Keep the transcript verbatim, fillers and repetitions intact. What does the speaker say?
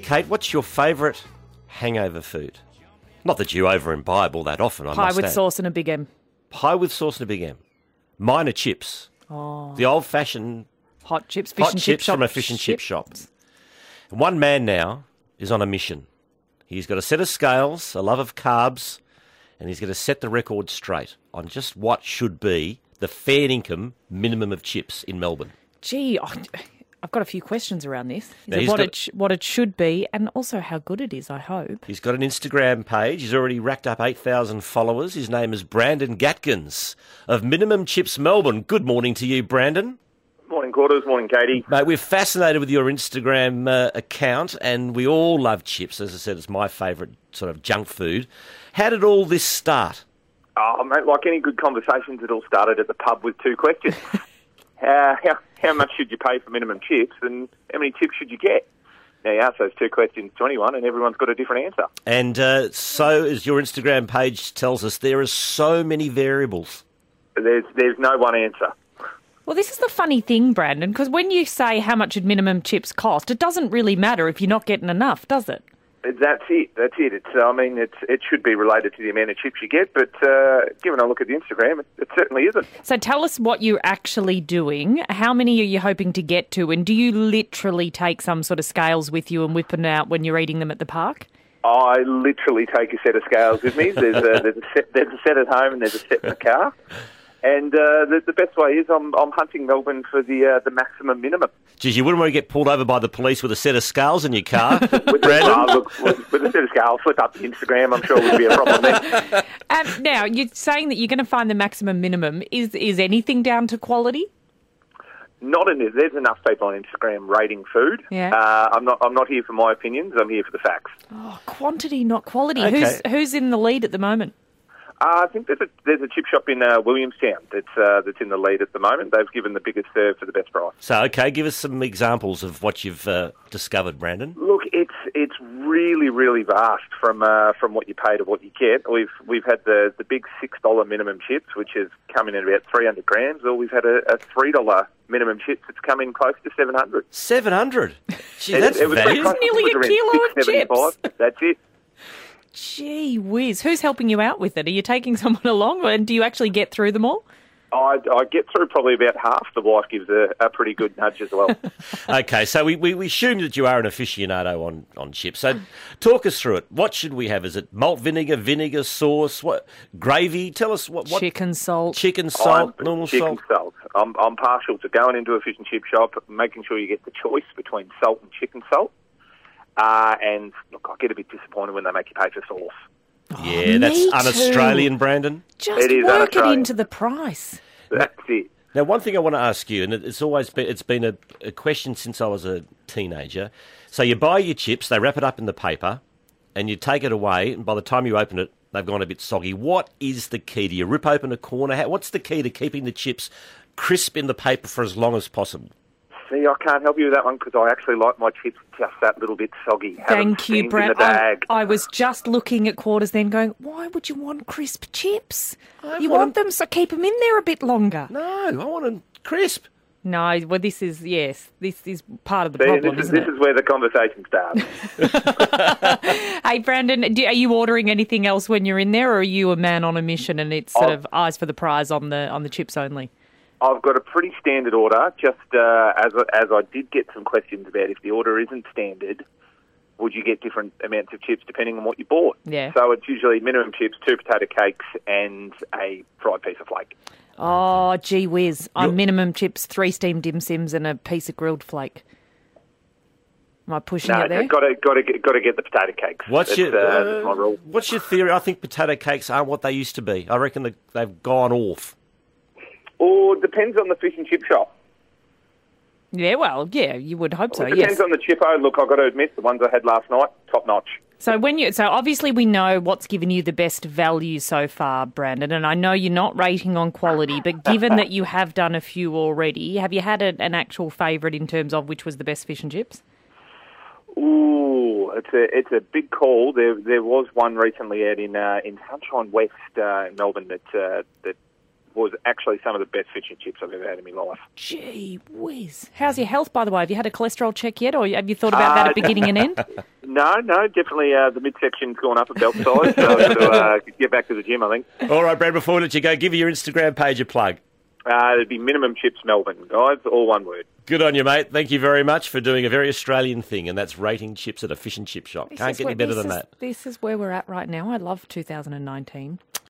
Kate, what's your favourite hangover food? Not that you over imbibe all that often, I Pie must with add. sauce and a big M. Pie with sauce and a big M. Mine are chips. Oh. The old-fashioned Hot chips, fish hot and chip chips shop. from a fish and chip shop. Chips. One man now is on a mission. He's got a set of scales, a love of carbs, and he's going to set the record straight on just what should be the fair income minimum of chips in Melbourne. Gee, oh, I've got a few questions around this. Is Now, it he's what, got- it sh- what it should be and also how good it is, I hope. He's got an Instagram page. He's already racked up eight thousand followers. His name is Brandon Gatkins of Minimum Chips Melbourne. Good morning to you, Brandon. Morning, Quarters. Morning, Katie. Mate, we're fascinated with your Instagram uh, account, and we all love chips. As I said, it's my favourite sort of junk food. How did all this start? Oh, mate, like any good conversations, it all started at the pub with two questions. uh, how, how much should you pay for minimum chips, and how many chips should you get? Now, you ask those two questions to anyone, and everyone's got a different answer. And uh, so, as your Instagram page tells us, there are so many variables. There's, there's no one answer. Well, this is the funny thing, Brandon, because when you say how much would minimum chips cost, it doesn't really matter if you're not getting enough, does it? That's it. That's it. It's. I mean, it's. It should be related to the amount of chips you get, but uh, given a look at the Instagram, it, it certainly isn't. So tell us what you're actually doing. How many are you hoping to get to? And do you literally take some sort of scales with you and whip them out when you're eating them at the park? I literally take a set of scales with me. There's a, there's a set. There's a set at home, and there's a set in the car. And uh, the, the best way is I'm, I'm hunting Melbourne for the uh, the maximum minimum. Geez, you wouldn't want to get pulled over by the police with a set of scales in your car, With, Brandon? uh, look, with, with a set of scales, flip up the Instagram, I'm sure it would be a problem there. Um, now, you're saying that you're going to find the maximum minimum. Is is anything down to quality? Not in this. There's enough people on Instagram rating food. Yeah. Uh, I'm not. I'm not here for my opinions. I'm here for the facts. Oh, quantity, not quality. Okay. Who's who's in the lead at the moment? Uh, I think there's a there's a chip shop in uh, Williamstown that's uh, that's in the lead at the moment. They've given the biggest serve for the best price. So, okay, give us some examples of what you've uh, discovered, Brandon. Look, it's it's really really vast from uh, from what you pay to what you get. We've we've had the, the big six dollar minimum chips, which has come in at about three hundred grams, or we've had a, a three dollar minimum chips that's come in close to seven hundred. seven hundred? Gee, It- that's it was value. very close. Nearly It was a around kilo of six seventy-five. chips. That's it. Gee whiz. Who's helping you out with it? Are you taking someone along, and do you actually get through them all? I, I get through probably about half. The wife gives a, a pretty good nudge as well. Okay, so we, we, we assume that you are an aficionado on, on chips. So talk us through it. What should we have? Is it malt vinegar, vinegar, sauce, what gravy? Tell us what... what Chicken salt. Chicken salt, I'm- normal chicken salt. salt. I'm, I'm partial to going into a fish and chip shop, making sure you get the choice between salt and chicken salt. Uh, and look, I get a bit disappointed when they make you pay for sauce. Yeah, that's me un-Australian, Brandon. Just It is work it un-Australian. into the price. That's it. Now, one thing I want to ask you, and it- it's always been, it's been a, a question since I was a teenager. So you buy your chips, they wrap it up in the paper, and you take it away, and by the time you open it, they've gone a bit soggy. What is the key? Do you rip open a corner? How, what's the key to keeping the chips crisp in the paper for as long as possible? See, I can't help you with that one because I actually like my chips just that little bit soggy. Have them Thank you, steamed in Brad. the bag. I, I was just looking at Quarters then going, why would you want crisp chips? I You want- want them, so keep them in there a bit longer. No, I want them crisp. No, well, this is, yes, this is part of the See, problem, this is, isn't this it? is where the conversation starts. Hey, Brandon, do, are you ordering anything else when you're in there, or are you a man on a mission and it's sort Oh. of eyes for the prize on the on the chips only? I've got a pretty standard order, just uh, as, as I did get some questions about if the order isn't standard, would you get different amounts of chips depending on what you bought? Yeah. So it's usually minimum chips, two potato cakes, and a fried piece of flake. Oh, gee whiz. I'm You're- minimum chips, three steamed dim sims and a piece of grilled flake. Am I pushing No, it there? got to got to get got to get the potato cakes. What's that's, your uh, uh, that's my rule? What's your theory? I think potato cakes aren't what they used to be. I reckon they, they've gone off. Or depends on the fish and chip shop. Yeah, well, yeah, you would hope so, it depends yes. on the chippo. Look, I've got to admit, the ones I had last night, top notch. So when you, so obviously we know what's given you the best value so far, Brandon, and I know you're not rating on quality, but given that you have done a few already, have you had a, an actual favourite in terms of which was the best fish and chips? Ooh, it's a it's a big call. There there was one recently out in uh, in Sunshine West, uh, in Melbourne, that uh, that was actually some of the best fish and chips I've ever had in my life. Gee whiz. How's your health, by the way? Have you had a cholesterol check yet, or have you thought about that Uh, at beginning and end? No, no, definitely uh, the midsection's gone up a belt size, so I've got to uh, get back to the gym, I think. All right, Brad, before we let you go, give your Instagram page a plug. Uh, it'd be Minimum Chips Melbourne, guys, all one word. Good on you, mate. Thank you very much for doing a very Australian thing, and that's rating chips at a fish and chip shop. This Can't is get where- any better this than is- that. This is where we're at right now. I love two thousand nineteen.